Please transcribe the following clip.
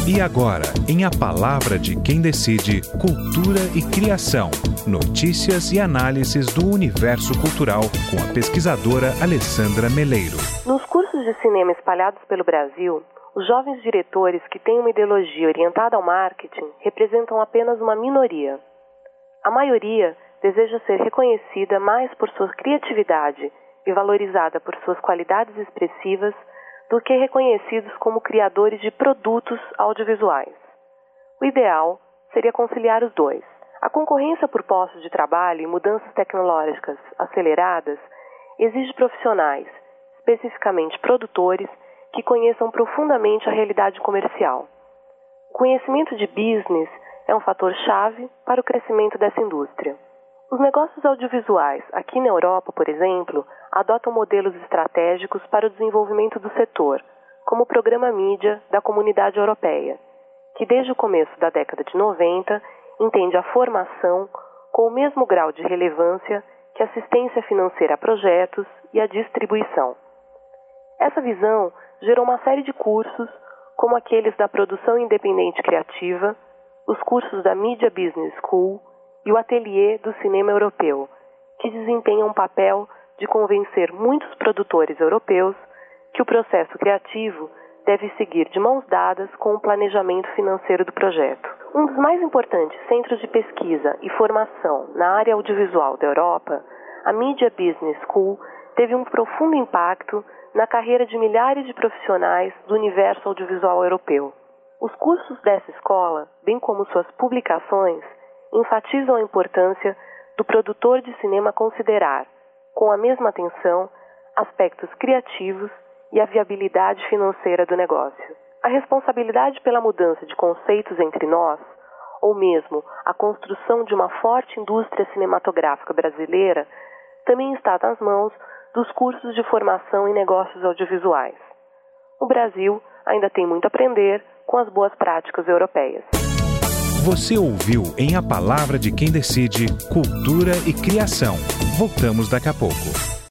E agora, em A Palavra de Quem Decide, Cultura e Criação. Notícias e análises do universo cultural com a pesquisadora Alessandra Meleiro. Nos cursos de cinema espalhados pelo Brasil, os jovens diretores que têm uma ideologia orientada ao marketing representam apenas uma minoria. A maioria deseja ser reconhecida mais por sua criatividade e valorizada por suas qualidades expressivas do que reconhecidos como criadores de produtos audiovisuais. O ideal seria conciliar os dois. A concorrência por postos de trabalho e mudanças tecnológicas aceleradas exige profissionais, especificamente produtores, que conheçam profundamente a realidade comercial. O conhecimento de business é um fator-chave para o crescimento dessa indústria. Os negócios audiovisuais, aqui na Europa, por exemplo, adotam modelos estratégicos para o desenvolvimento do setor, como o Programa Mídia da Comunidade Europeia, que desde o começo da década de 90 entende a formação com o mesmo grau de relevância que a assistência financeira a projetos e a distribuição. Essa visão gerou uma série de cursos, como aqueles da Produção Independente Criativa, os cursos da Media Business School e o Ateliê do Cinema Europeu, que desempenham um papel de convencer muitos produtores europeus que o processo criativo deve seguir de mãos dadas com o planejamento financeiro do projeto. Um dos mais importantes centros de pesquisa e formação na área audiovisual da Europa, a Media Business School teve um profundo impacto na carreira de milhares de profissionais do universo audiovisual europeu. Os cursos dessa escola, bem como suas publicações, enfatizam a importância do produtor de cinema considerar, com a mesma atenção, aspectos criativos e a viabilidade financeira do negócio. A responsabilidade pela mudança de conceitos entre nós, ou mesmo a construção de uma forte indústria cinematográfica brasileira, também está nas mãos dos cursos de formação em negócios audiovisuais. O Brasil ainda tem muito a aprender com as boas práticas europeias. Você ouviu em A Palavra de Quem Decide, Cultura e Criação. Voltamos daqui a pouco.